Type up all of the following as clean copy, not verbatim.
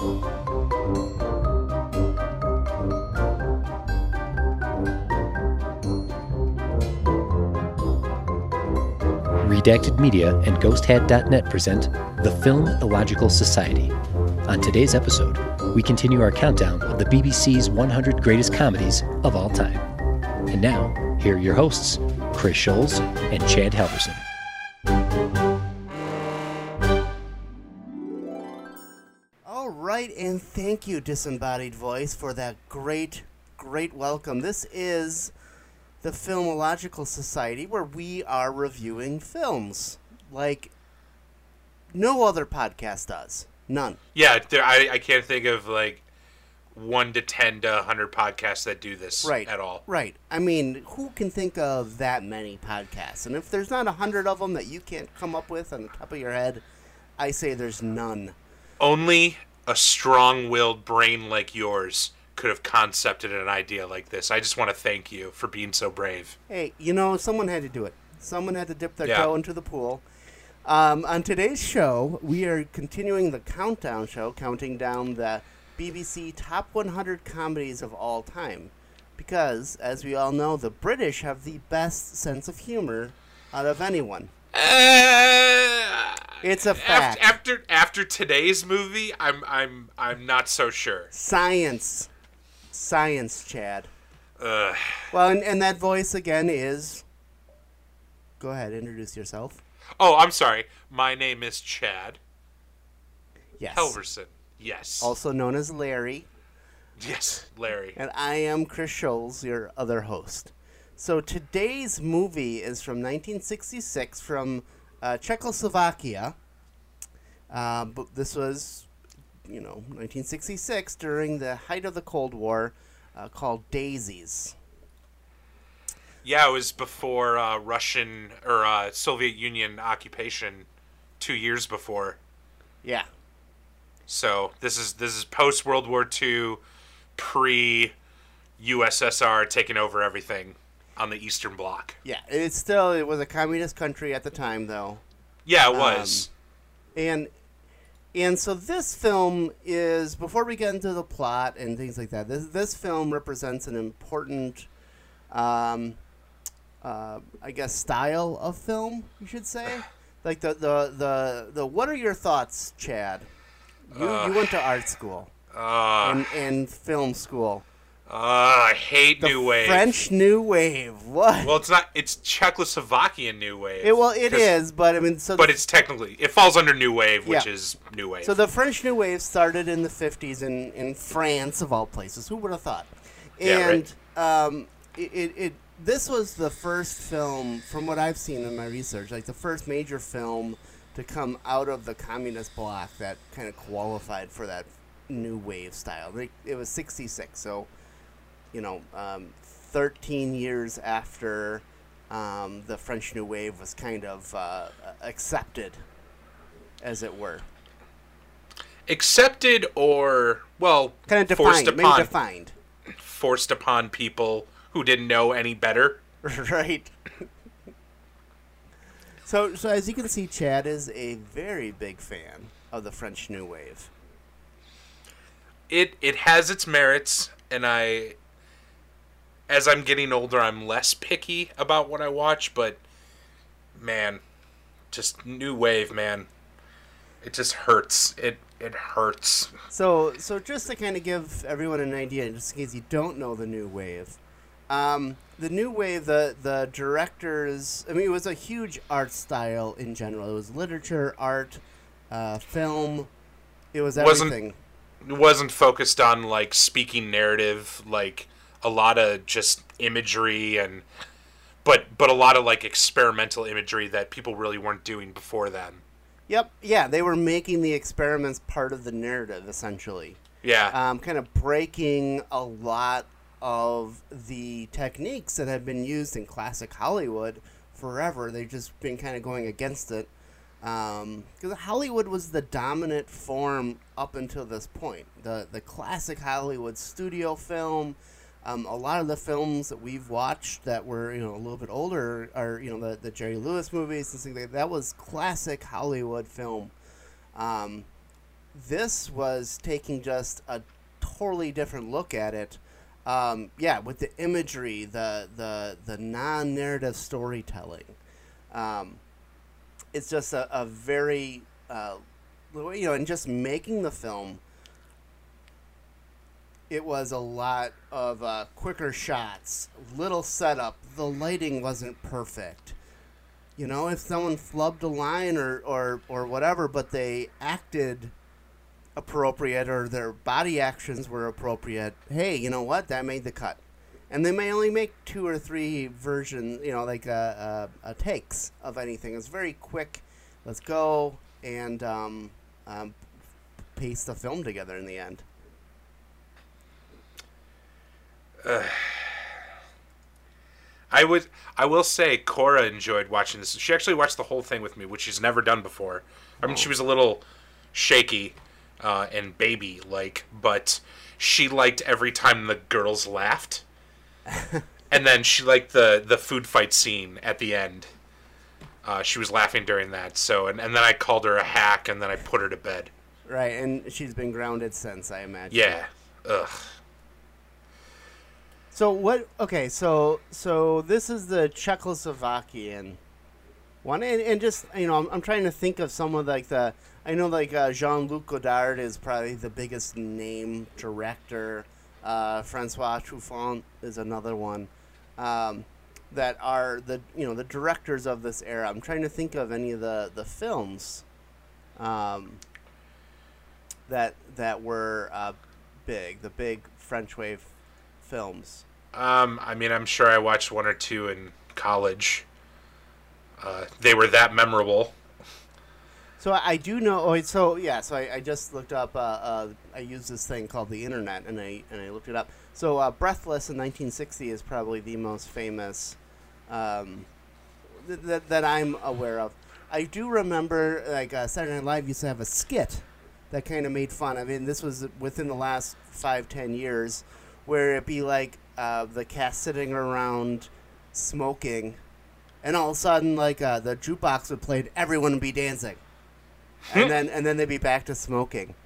Redacted Media and GhostHat.net present The Film Illogical Society. On today's episode, we continue our countdown of the BBC's 100 greatest comedies of all time. And now, here are your hosts, Chris Scholes and Chad Halverson. All right, and thank you, Disembodied Voice, for that great welcome. This is the Filmological Society, where we are reviewing films like no other podcast does. None. Yeah, I can't think of like 1 to 10 to 100 podcasts that do this at all. Right. I mean, who can think of that many podcasts? And if there's not 100 of them that you can't come up with on the top of your head, I say there's none. Only a strong-willed brain like yours could have concepted an idea like this. I just want to thank you for being so brave. Hey, someone had to do it. Someone had to dip their toe into the pool. On today's show, we are continuing the countdown show, counting down the BBC Top 100 Comedies of all time. Because, as we all know, the British have the best sense of humor out of anyone. It's a fact. After today's movie, I'm not so sure. Science, Chad. Well, and that voice again is. Go ahead, introduce yourself. Oh, I'm sorry. My name is Chad. Yes. Halverson. Yes. Also known as Larry. Yes, Larry. And I am Chris Scholes, your other host. So today's movie is from 1966 from Czechoslovakia. But this was, 1966 during the height of the Cold War, called Daisies. Yeah, it was before Russian or Soviet Union occupation 2 years before. Yeah. So this is post World War II, pre USSR taking over everything on the Eastern Bloc. Yeah, it was a communist country at the time, though. Yeah, it was. And so this film is, before we get into the plot and things like that, this film represents an important, I guess, style of film, you should say. Like the what are your thoughts, Chad? You went to art school and film school. I hate New Wave. French New Wave. What? Well, it's not. It's Czechoslovakian New Wave. It is, but I mean, But it's technically it falls under New Wave, which is New Wave. So the French New Wave started in the 50s in France, of all places. Who would have thought? And this was the first film, from what I've seen in my research, like the first major film to come out of the communist bloc that kind of qualified for that New Wave style. It was 66, so 13 years after the French New Wave was kind of accepted, as it were. Accepted or, well, kind of defined. Forced upon people who didn't know any better. Right. So as you can see, Chad is a very big fan of the French New Wave. It has its merits, and as I'm getting older, I'm less picky about what I watch, but man, just New Wave, man. It just hurts. It hurts. So just to kind of give everyone an idea, just in case you don't know the New Wave, the New Wave, the directors, I mean, it was a huge art style in general. It was literature, art, film. It was everything. It wasn't focused on, like, speaking narrative, like, a lot of just imagery but a lot of, like, experimental imagery that people really weren't doing before then. Yep. Yeah, they were making the experiments part of the narrative, essentially. Yeah. Kind of breaking a lot of the techniques that had been used in classic Hollywood forever. They've just been kind of going against it. Because Hollywood was the dominant form up until this point. The classic Hollywood studio film, a lot of the films that we've watched that were a little bit older are the Jerry Lewis movies and things like that. That was classic Hollywood film. this was taking just a totally different look at it. With the imagery, the non-narrative storytelling. It's just a very, and just making the film, it was a lot of quicker shots, little setup. The lighting wasn't perfect. If someone flubbed a line or whatever, but they acted appropriate or their body actions were appropriate, hey, you know what? That made the cut. And they may only make 2 or 3 versions, takes of anything. It's very quick. Let's go and paste the film together in the end. I will say Cora enjoyed watching this. She actually watched the whole thing with me, which she's never done before. I mean, she was a little shaky and baby-like, but she liked every time the girls laughed. And then she liked the food fight scene at the end. She was laughing during that. So, and then I called her a hack, and then I put her to bed. Right, and she's been grounded since, I imagine. Yeah. Ugh. So what? Okay, so this is the Czechoslovakian one, and just I'm trying to think of some of I know Jean-Luc Godard is probably the biggest name director. Francois Truffaut is another one. That are the directors of this era. I'm trying to think of any of the films that were big, the big French Wave films. I mean, I'm sure I watched 1 or 2 in college. They were that memorable. So I do know. So I just looked up. I used this thing called the internet, and I looked it up. So Breathless in 1960 is probably the most famous that I'm aware of. I do remember Saturday Night Live used to have a skit that kind of made fun. I mean, this was within the last 5-10 years, where it'd be the cast sitting around smoking, and all of a sudden the jukebox would play, and everyone would be dancing, and then they'd be back to smoking.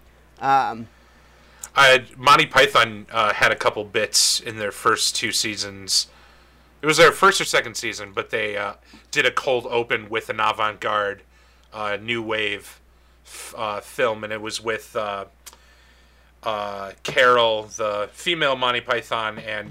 Monty Python had a couple bits in their first 2 seasons. It was their first or second season, but they did a cold open with an avant-garde new wave film, and it was with Carol, the female Monty Python, and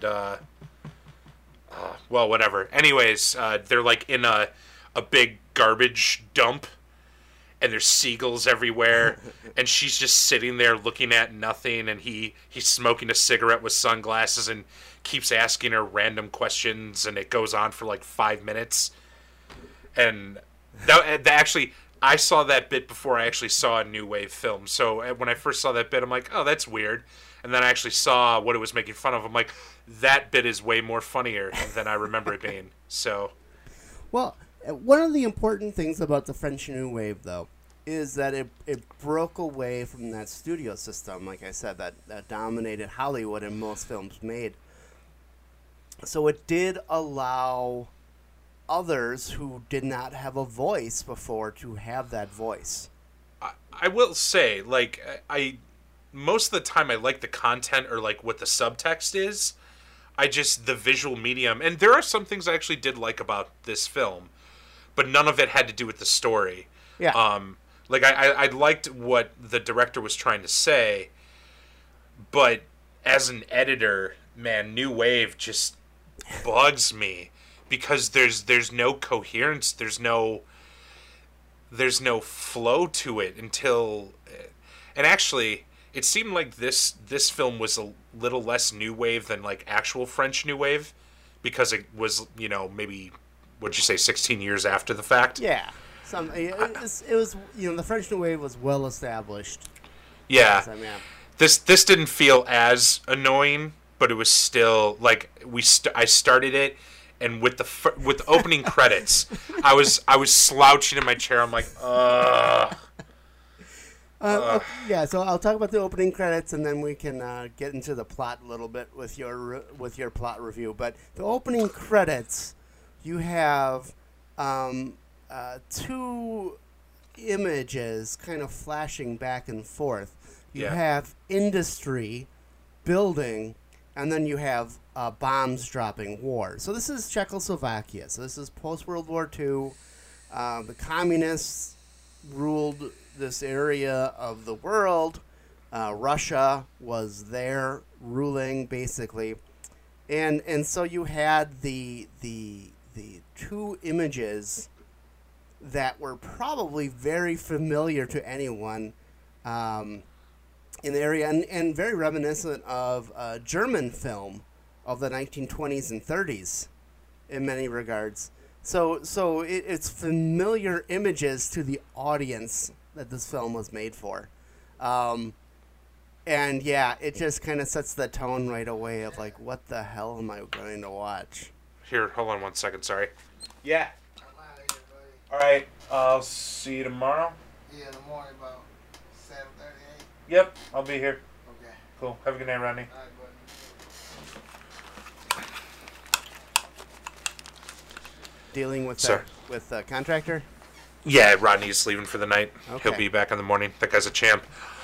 whatever. Anyways, they're in a big garbage dump, and there's seagulls everywhere, and she's just sitting there looking at nothing, and he's smoking a cigarette with sunglasses and keeps asking her random questions, and it goes on for 5 minutes. And that actually, I saw that bit before I actually saw a new wave film. So when I first saw that bit, I'm like, oh, that's weird. And then I actually saw what it was making fun of. I'm like, that bit is way more funnier than I remember it being. So, well, one of the important things about the French New Wave, though, is that it broke away from that studio system, like I said, that dominated Hollywood and most films made. So it did allow others who did not have a voice before to have that voice. I will say, I most of the time I like the content or what the subtext is. The visual medium, and there are some things I actually did like about this film, but none of it had to do with the story. Yeah. I liked what the director was trying to say, but as an editor, man, New Wave just bugs me because there's no coherence, there's no flow to it until, and actually it seemed like this film was a little less New Wave than actual French New Wave, because it was maybe, what'd you say, 16 years after the fact. Yeah. It was the French New Wave was well established. Yeah. This didn't feel as annoying, but it was still I started it, and with the opening credits, I was slouching in my chair. I'm like, ugh. Yeah, so I'll talk about the opening credits, and then we can get into the plot a little bit with your plot review. But the opening credits, you have 2 images kind of flashing back and forth. You Yeah. have industry building, and then you have bombs dropping, war. So this is Czechoslovakia. So this is post-World War II. The communists ruled this area of the world. Russia was there ruling, basically. And so you had the two images that were probably very familiar to anyone in the area, and very reminiscent of a German film of the 1920s and 30s in many regards. So it's familiar images to the audience that this film was made for. And yeah, it just kind of sets the tone right away of like, what the hell am I going to watch? Here, hold on 1 second, sorry. Yeah. All right, I'll see you tomorrow. Yeah, in the morning about 7:38. Yep, I'll be here. Okay. Cool. Have a good night, Rodney. All right, buddy. Dealing with Sir. with the contractor? Yeah, Rodney's leaving for the night. Okay. He'll be back in the morning. That guy's a champ.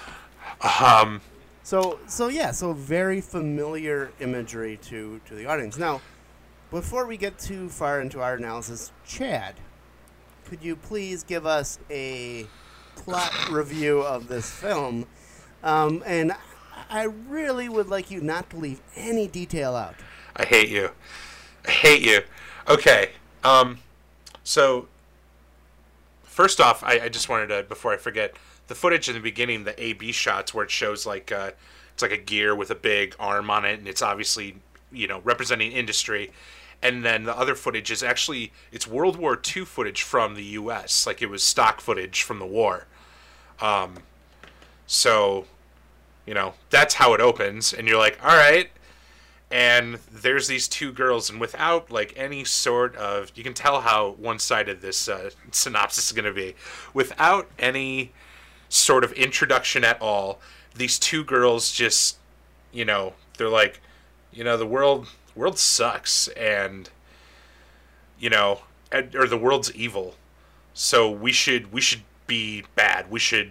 So very familiar imagery to the audience. Now, before we get too far into our analysis, Chad, could you please give us a plot review of this film? And I really would like you not to leave any detail out. I hate you. I hate you. Okay. So, first off, I just wanted to, before I forget, the footage in the beginning, the A-B shots where it shows like, it's like a gear with a big arm on it, and it's obviously, representing industry. And then the other footage is actually, it's World War II footage from the U.S. Like, it was stock footage from the war. So, that's how it opens. And you're like, all right. And there's these two girls, and without, like, any sort of... You can tell how one-sided this synopsis is going to be. Without any sort of introduction at all, these two girls just, they're like, the world sucks, and, or the world's evil. So we should be bad. We should,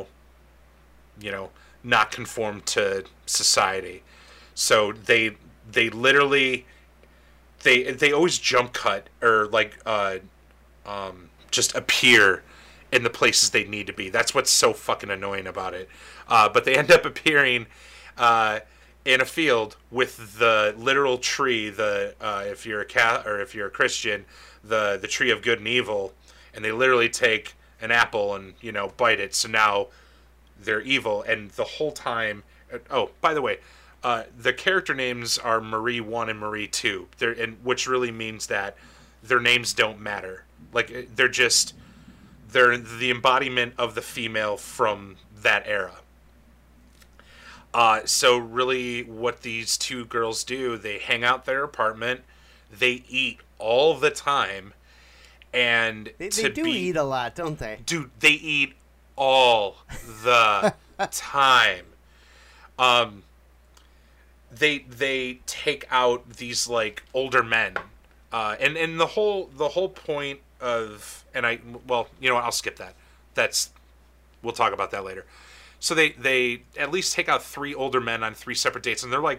not conform to society. So they literally they always jump cut or like just appear in the places they need to be. That's what's so fucking annoying about it. But they end up appearing in a field with the literal tree. If you're a Christian, the tree of good and evil, and they literally take an apple and bite it. So now they're evil, and the whole time. Oh, by the way. The character names are Marie 1 and Marie 2, which really means that their names don't matter. Like, they're the embodiment of the female from that era. So really what these two girls do, they hang out their apartment, they eat all the time, and They do eat a lot, don't they? Dude, they eat all the time. They take out these like older men, and the whole point of I'll skip that. We'll talk about that later. So they at least take out 3 older men on 3 separate dates, and they're like,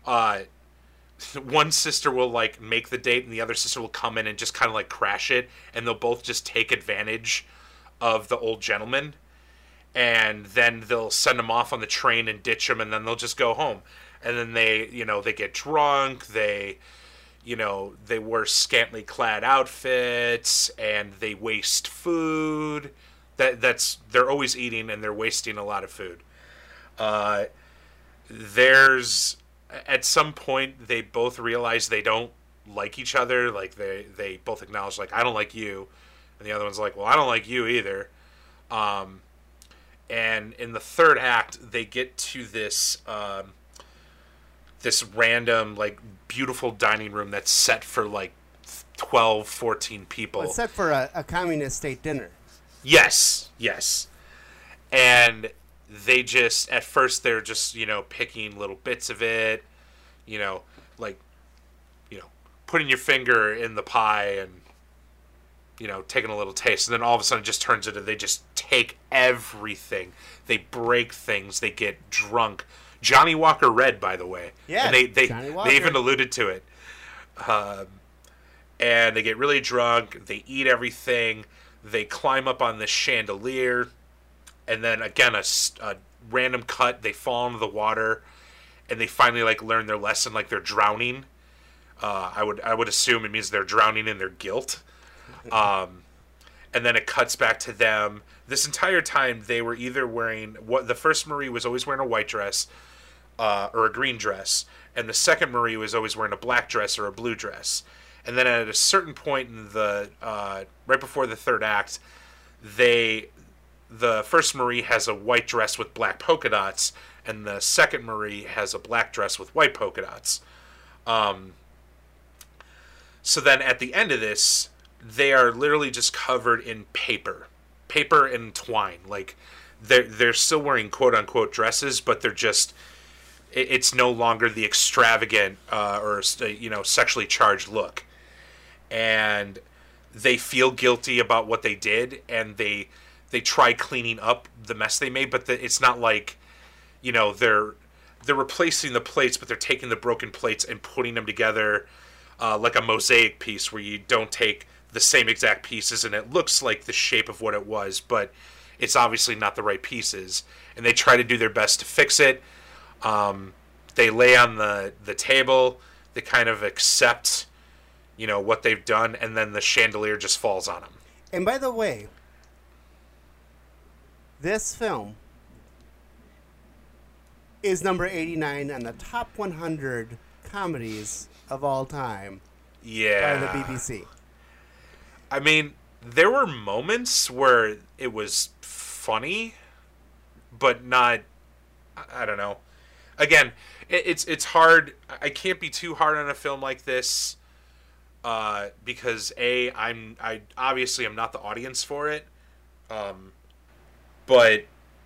one sister will like make the date, and the other sister will come in and just kind of like crash it, and they'll both just take advantage of the old gentleman, and then they'll send them off on the train and ditch them, and then they'll just go home. And then they get drunk, they wear scantily clad outfits, and they waste food. They're always eating, and they're wasting a lot of food. There's, at some point, they both realize they don't like each other. Like, they both acknowledge, like, I don't like you. And the other one's like, well, I don't like you either. And in the third act, they get to this random, like, beautiful dining room that's set for, like, 12, 14 people. Well, it's set for a communist state dinner. Yes. And they just, at first, they're just, picking little bits of it, putting your finger in the pie and, taking a little taste, and then all of a sudden it just turns into they just take everything. They break things. They get drunk. Johnny Walker Red, by the way. Yeah, and Johnny Walker. they even alluded to it. And they get really drunk. They eat everything. They climb up on this chandelier, and then again a random cut. They fall into the water, and they finally learn their lesson. They're drowning. I would assume it means they're drowning in their guilt. And then it cuts back to them. This entire time they were either wearing the first Marie was always wearing a white dress or a green dress, and the second Marie was always wearing a black dress or a blue dress. And then at a certain point in the right before the third act, the first Marie has a white dress with black polka dots, and the second Marie has a black dress with white polka dots. So then at the end of this, they are literally just covered in paper and twine. They're still wearing quote unquote dresses, but they're just. It's no longer the extravagant or sexually charged look. And they feel guilty about what they did, and they try cleaning up the mess they made, but it's not they're replacing the plates, but they're taking the broken plates and putting them together like a mosaic piece where you don't take the same exact pieces and it looks like the shape of what it was, but it's obviously not the right pieces, and they try to do their best to fix it. They lay on the table, they kind of accept what they've done, and then the chandelier just falls on them. And by the way, this film is number 89 on the top 100 comedies of all time by the BBC. I mean, there were moments where it was funny, but not, I don't know. Again, it's hard. I can't be too hard on a film like this. Because I obviously am not the audience for it, but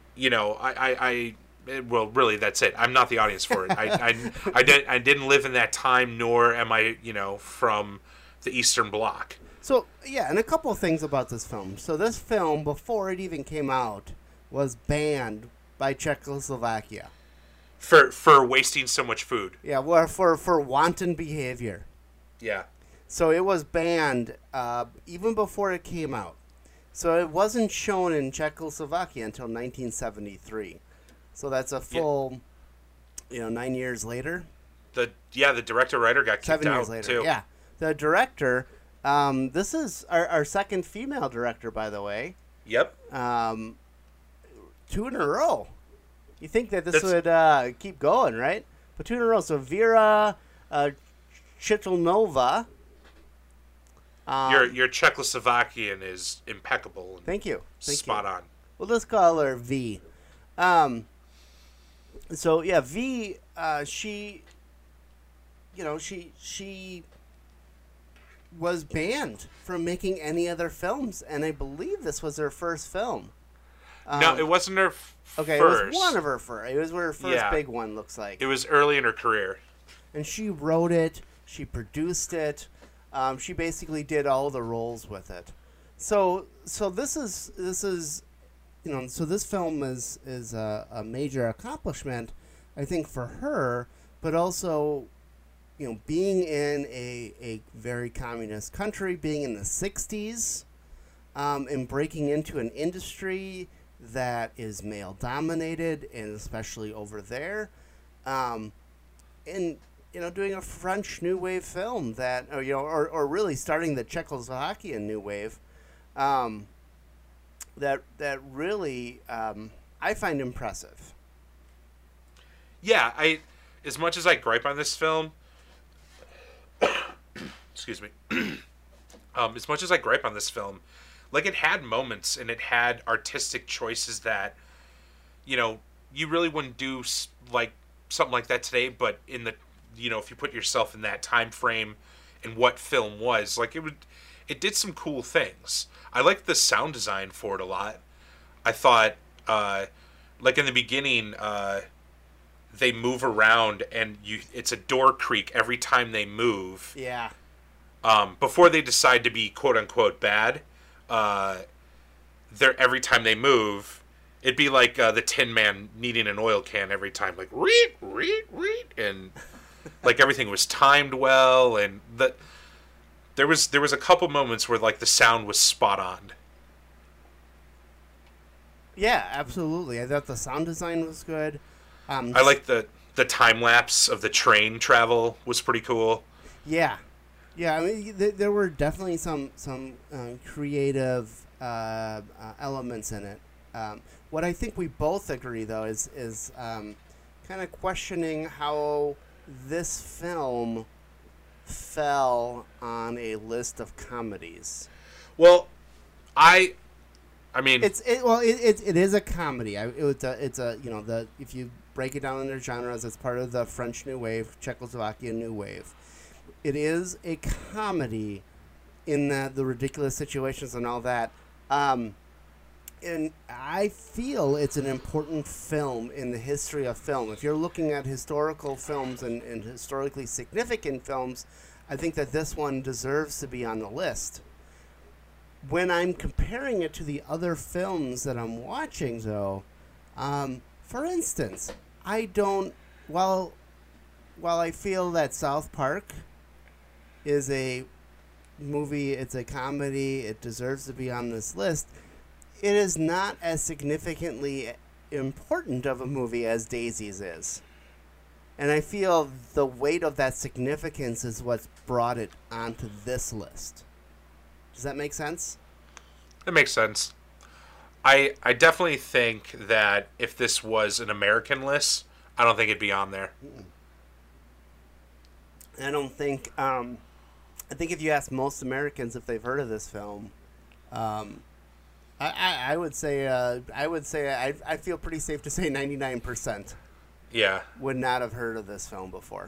well, really that's it. I'm not the audience for it. I didn't live in that time, nor am I from the Eastern Bloc. So yeah, and a couple of things about this film. So this film, before it even came out, was banned by Czechoslovakia for wasting so much food. Yeah, well, for wanton behavior. Yeah. So it was banned even before it came out. So it wasn't shown in Czechoslovakia until 1973. So that's a full, 9 years later. The director-writer got kicked 7 years out, later. too. Yeah. The director, this is our second female director, by the way. Yep. 2 in a row. You think that this would keep going, right? But 2 in a row. So Vera Chitulnova. Your Czechoslovakian is impeccable. And thank you. Spot on. We'll just call her V. So yeah, V. She was banned from making any other films, and I believe this was her first film. No, it wasn't her okay, first. It was one of her first. It was her first big one, looks like. It was early in her career. And she wrote it. She produced it. She basically did all the roles with it. So this is so this film is a major accomplishment, I think, for her, but also, being in a very communist country, being in the 60s, and breaking into an industry that is male dominated, and especially over there, and doing a French New Wave film that, or really starting the Czechoslovakian New Wave, that really I find impressive. Yeah, as much as I gripe on this film, excuse me, as much as I gripe on this film, it had moments and it had artistic choices that, you really wouldn't do something like that today, but in the if you put yourself in that time frame and what film was, it did some cool things. I liked the sound design for it a lot. I thought, in the beginning, they move around and it's a door creak every time they move. Yeah. Before they decide to be quote unquote bad, every time they move, it'd be like the Tin Man needing an oil can every time, like reet, reet, reet, and like everything was timed well, and there was a couple moments where like the sound was spot on. Yeah, absolutely. I thought the sound design was good. I like the time lapse of the train travel was pretty cool. Yeah, yeah. I mean, there were definitely some creative elements in it. What I think we both agree, though, is kind of questioning how this film fell on a list of comedies. Well, I mean, it is a comedy. It's a if you break it down into genres, it's part of the French New Wave, Czechoslovakian New Wave. It is a comedy in the ridiculous situations and all that. And I feel it's an important film in the history of film. If you're looking at historical films and historically significant films, I think that this one deserves to be on the list. When I'm comparing it to the other films that I'm watching, though, for instance, I don't... While I feel that South Park is a movie, it's a comedy, it deserves to be on this list, it is not as significantly important of a movie as Daisies is. And I feel the weight of that significance is what's brought it onto this list. Does that make sense? It makes sense. I definitely think that if this was an American list, I don't think it'd be on there. I don't think... I think if you ask most Americans if they've heard of this film... I would say I feel pretty safe to say 99%. Yeah. Would not have heard of this film before.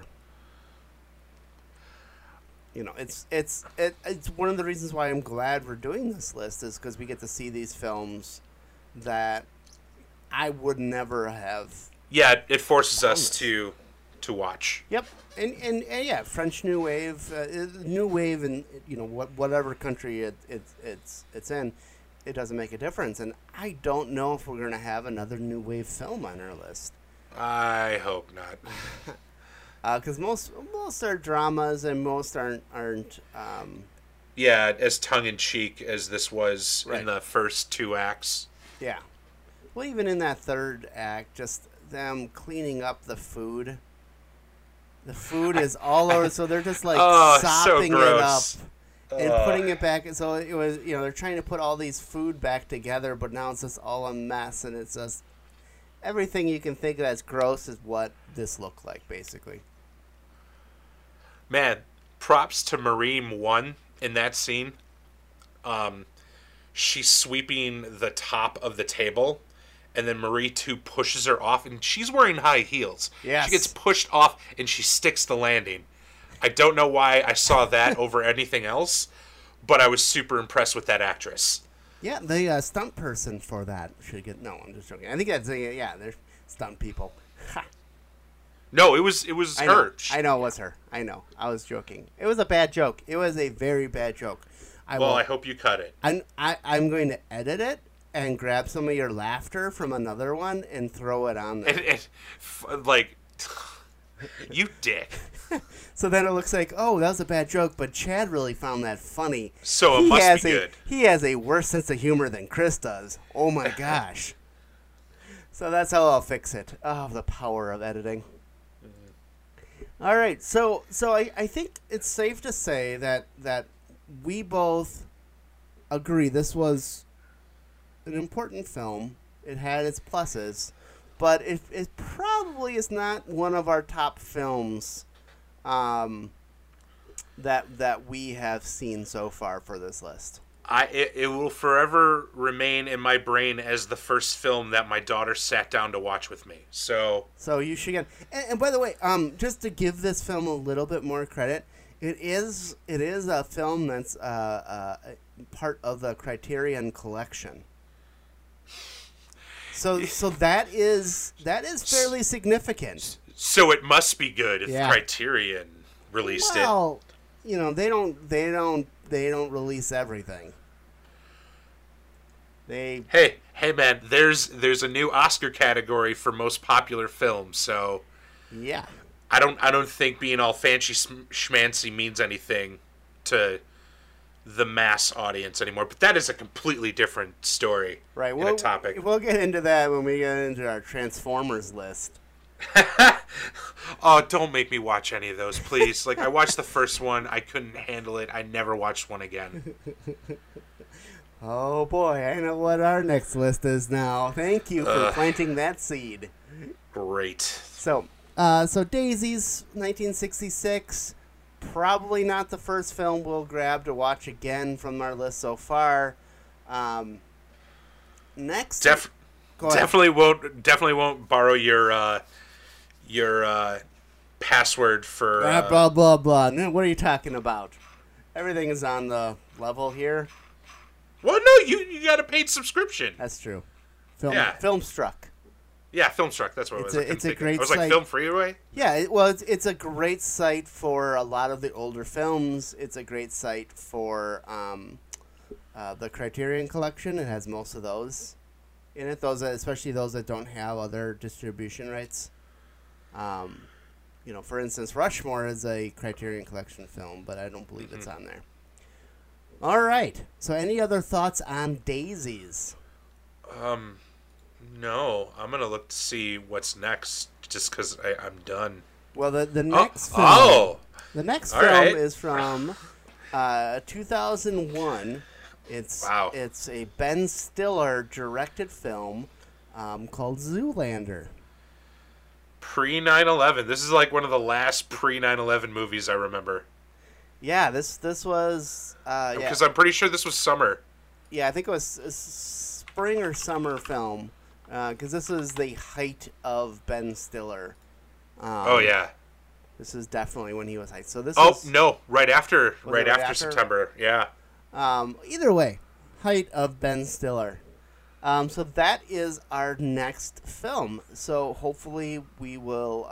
You know, it's one of the reasons why I'm glad we're doing this list is because we get to see these films that I would never have. Yeah, it forces us to watch. Yep, and yeah, French New Wave, in whatever country it's in. It doesn't make a difference. And I don't know if we're going to have another New Wave film on our list. I hope not. Because most are dramas and most aren't yeah, as tongue-in-cheek as this was right. in the first two acts. Yeah. Well, even in that third act, just them cleaning up the food. The food is all over, so they're just like sopping so it up. gross. And putting it back, so it was, they're trying to put all these food back together, but now it's just all a mess, and it's just everything you can think of as gross is what this looked like, basically. Man, props to Marine 1 in that scene. She's sweeping the top of the table, and then Marie 2 pushes her off, and she's wearing high heels. Yes. She gets pushed off, and she sticks the landing. I don't know why I saw that over anything else, but I was super impressed with that actress. Yeah, the stunt person for that should get... No, I'm just joking. I think that's... they're stunt people. No, it was her. I know it was her. I know. I was joking. It was a bad joke. It was a very bad joke. I hope you cut it. I'm going to edit it and grab some of your laughter from another one and throw it on there. Like, you dick. So then it looks like, oh, that was a bad joke, but Chad really found that funny. So it must be good. He has a worse sense of humor than Chris does. Oh my gosh. So that's how I'll fix it. Oh, the power of editing. All right, so I think it's safe to say that we both agree this was an important film. It had its pluses, but it probably is not one of our top films that we have seen so far for this list. It will forever remain in my brain as the first film that my daughter sat down to watch with me. So you should get. And by the way, just to give this film a little bit more credit, it is a film that's part of the Criterion Collection. So that is fairly significant. So it must be good if Criterion released it. Well, they don't release everything. They Hey, man, there's a new Oscar category for most popular film, so yeah. I don't think being all fancy schmancy means anything to the mass audience anymore. But that is a completely different story. Right. And a topic. We'll get into that when we get into our Transformers list. Oh, don't make me watch any of those, please. Like, I watched the first one. I couldn't handle it. I never watched one again. Oh boy, I know what our next list is now. Thank you for planting that seed. Great. So Daisies, 1966. Probably not the first film we'll grab to watch again from our list so far. Next, go ahead. Definitely won't borrow your password for blah blah blah. No, what are you talking about? Everything is on the level here. Well, no, you got a paid subscription. That's true. Yeah. Filmstruck. Yeah, Filmstruck. That's what it was. It's a great I was like, site. Film Freeway? Yeah, it's a great site for a lot of the older films. It's a great site for the Criterion Collection. It has most of those in it. Especially those that don't have other distribution rights. For instance, Rushmore is a Criterion Collection film, but I don't believe it's on there. All right. So, any other thoughts on Daisies? No. I'm gonna look to see what's next, just because I'm done. Well, the next film. Oh. The next All film right. is from 2001. It's a Ben Stiller directed film called Zoolander. Pre 9/11. This is like one of the last pre 9/11 movies I remember. Yeah, this was Because I'm pretty sure this was summer. Yeah, I think it was a spring or summer film. Because this is the height of Ben Stiller. Oh yeah. This is definitely when he was height. So this. No, right after right after? September. Yeah. Either way, height of Ben Stiller. So that is our next film. So hopefully we will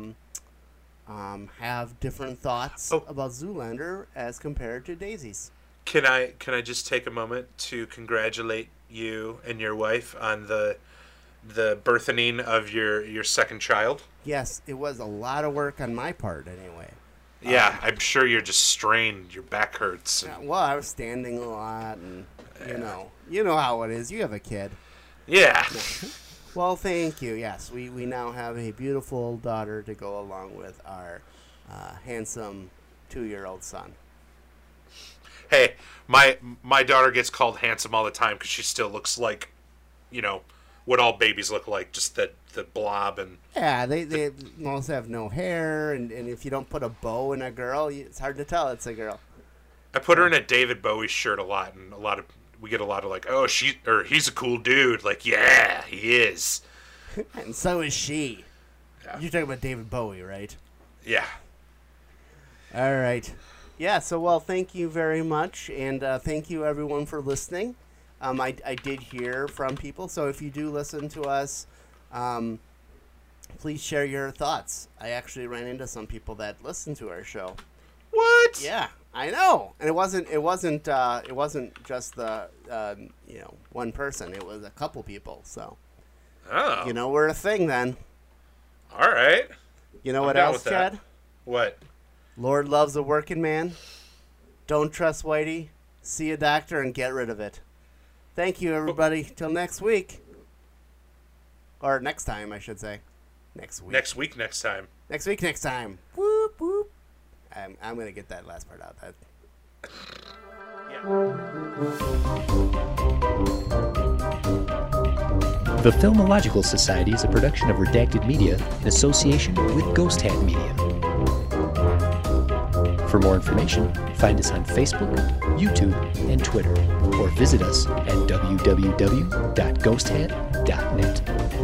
have different thoughts about Zoolander as compared to Daisies. Can I just take a moment to congratulate you and your wife on the birthing of your second child? Yes, it was a lot of work on my part anyway. Yeah, I'm sure you're just strained. Your back hurts. Well, I was standing a lot, and you know how it is. You have a kid. Yeah. Well, thank you. Yes, we now have a beautiful daughter to go along with our handsome 2-year-old son. Hey, my daughter gets called handsome all the time because she still looks like, what all babies look like, just the blob and. Yeah, they most have no hair, and if you don't put a bow in a girl, it's hard to tell it's a girl. I put her in a David Bowie shirt a lot, and we get a lot of like, oh, he's a cool dude. Like, yeah, he is. And so is she. Yeah. You're talking about David Bowie, right? Yeah. All right. Yeah, so, thank you very much, and thank you, everyone, for listening. I did hear from people, so if you do listen to us, please share your thoughts. I actually ran into some people that listened to our show. What? Yeah, I know. And it wasn't just the one person. It was a couple people. So, oh, we're a thing then. All right. You know I'm what down else, with that. Chad? What? Lord loves a working man. Don't trust Whitey. See a doctor and get rid of it. Thank you, everybody. Till next week. Or next time, I should say. Next week. Next week, next time. Next week, next time. Whoop, whoop. I'm going to get that last part out. The Filmological Society is a production of Redacted Media in association with Ghost Hat Media. For more information, find us on Facebook, YouTube, and Twitter, or visit us at www.ghosthat.net.